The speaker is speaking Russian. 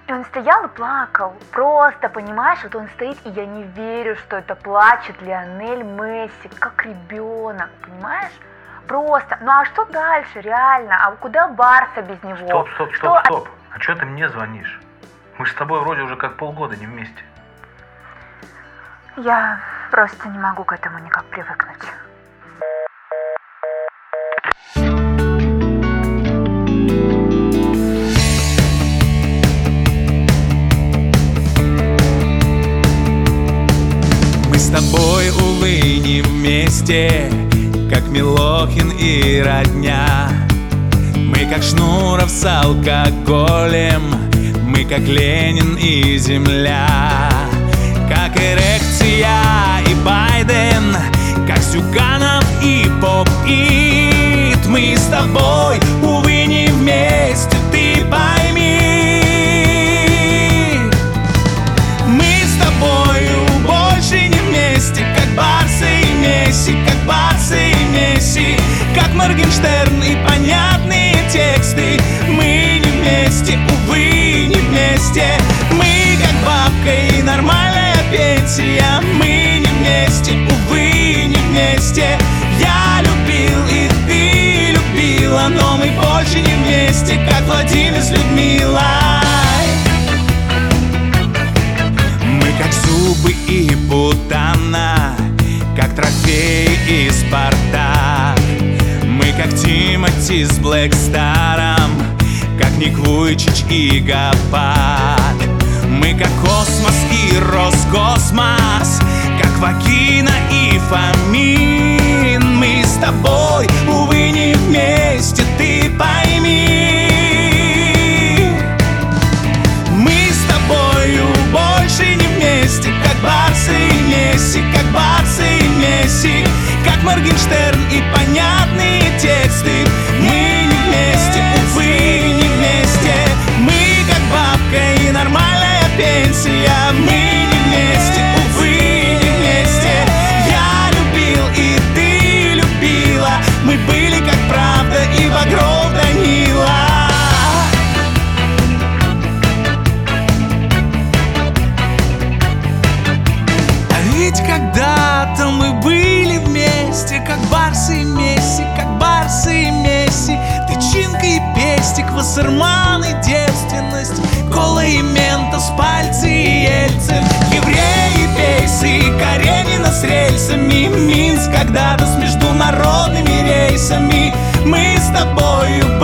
И он стоял и плакал. Просто, понимаешь, вот он стоит, и я не верю, что это плачет Лионель Месси, как ребенок, понимаешь? Просто. Ну а что дальше, реально? А куда Барса без него? Стоп. А что ты мне звонишь? Мы же с тобой вроде уже как полгода не вместе. Я просто не могу к этому никак привыкнуть. Мы с тобой, увы, не вместе, как Милохин и родня. Мы как Шнуров с алкоголем, мы как Ленин и земля. Как эрекция и Байден, как Сюганов и Поп-Ит. Мы с тобой, увы, не вместе, ты пойми. Мы с тобою больше не вместе, как Барса и Месси, как Барса и Месси, как Моргенштерн и понятные тексты. Мы не вместе, увы, не вместе. Мы как бабка и нормальная пенсия. Мы не вместе, увы, не вместе. Я любил и ты любила, но мы больше не вместе, как Владимир с Людмилой. Мы как зубы и Путана, как трофей и Спартак. Мы как Тимати с Блэкстаром, как Ник Вуйчич и Гопак. Мы как космос и Роскосмос, как Вагина и Фомин. Мы с тобой, увы, не вместе, ты пойми. Мы с тобою больше не вместе, как Барса и Месси, как Барса и Месси, как Моргенштерн и понятные тексты. Мы не вместе, увы, не вместе. Мы как бабка и нормальная пенсия. Мы не вместе, увы, не вместе. Я любил и ты любила. Мы были как Правда и Багров Данила. А ведь когда-то мы были вместе, как Барса и Месси, как Барса и Месси. Тычинка и пестик, Вассерман и девственность, Кола и Ментос, пальцы и Ельцин, евреи, пейсы, Каренина с рельсами, Минск когда-то с международными рейсами. Мы с тобою